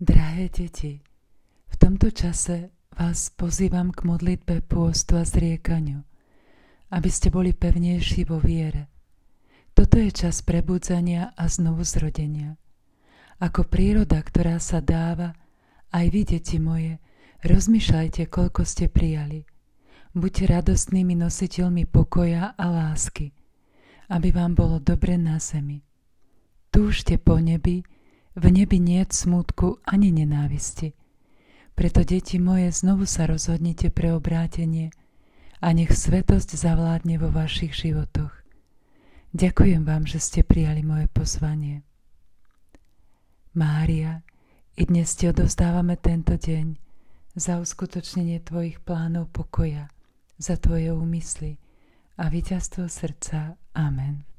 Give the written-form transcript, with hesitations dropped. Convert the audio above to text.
Drahé deti, v tomto čase vás pozývam k modlitbe, pôstu a zriekaniu, aby ste boli pevnejší vo viere. Toto je čas prebudzania a znovuzrodenia. Ako príroda, ktorá sa dáva, aj vy, deti moje, rozmýšľajte, koľko ste prijali. Buďte radostnými nositeľmi pokoja a lásky, aby vám bolo dobre na zemi. Túžte po nebi, v nebi niet smútku ani nenávisti. Preto, deti moje, znovu sa rozhodnite pre obrátenie a nech svetosť zavládne vo vašich životoch. Ďakujem vám, že ste prijali moje pozvanie. Mária, i dnes ti odovzdávame tento deň za uskutočnenie tvojich plánov pokoja, za tvoje úmysly a víťazstvo srdca. Amen.